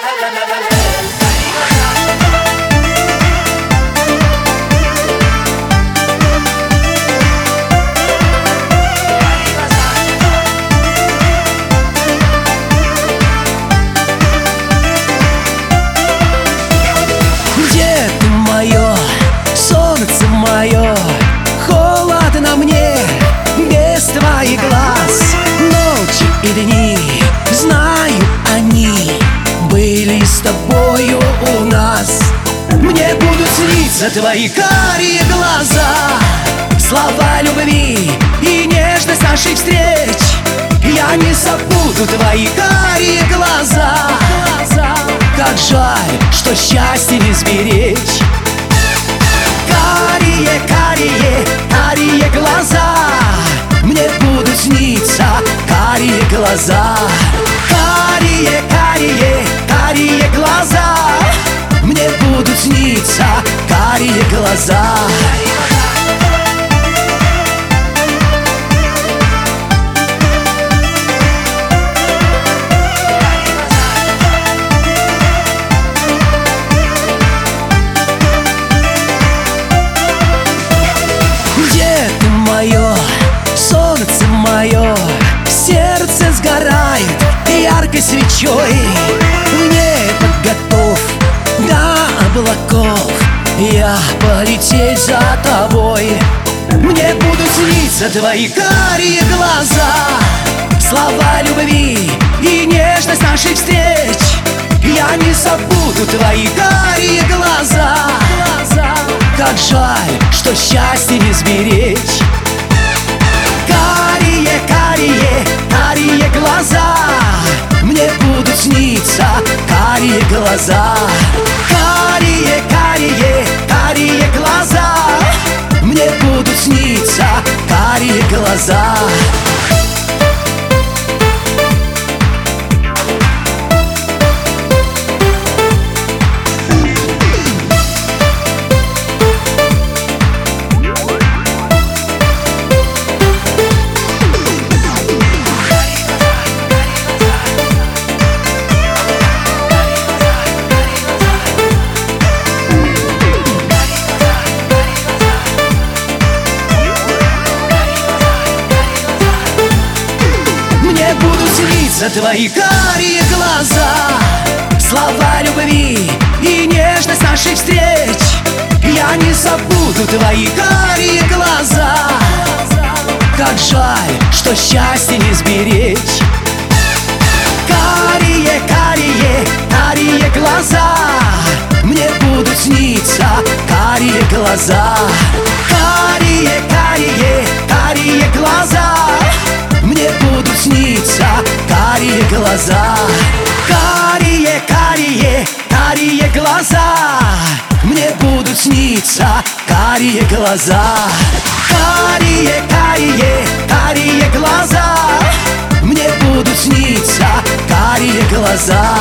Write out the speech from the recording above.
Солнце мое, холодно мне без твоих глаз. Ночи и дни, знаю, они были с тобою у нас. Мне будут сниться твои карие глаза, слова любви и нежность наших встреч. Я не забуду твои карие глаза. Как жаль, что счастье не сберечь. Карие, карие, карие глаза, мне будут сниться карие глаза. Карие, карие, карие глаза, мне будут сниться карие глаза. Солнце мое, сердце сгорает яркой свечой. В небо готов до облаков я полететь за тобой. Мне будут сниться твои карие глаза, слова любви и нежность наших встреч. Я не забуду твои карие глаза. Как жаль, что счастье не сберечь. Карие, карие, карие глаза, мне будут сниться карие глаза. Карие, карие, карие глаза, мне будут сниться карие глаза. Твои карие глаза, слова любви и нежность наших встреч. Я не забуду твои карие глаза. Как жаль, что счастье не сберечь. Карие, карие, карие глаза, мне будут сниться карие глаза. Карие, карие, карие глаза, мне будут сниться карие глаза. Карие, карие, карие глаза, мне будут сниться карие глаза. Карие, карие, карие глаза, мне будут сниться карие глаза.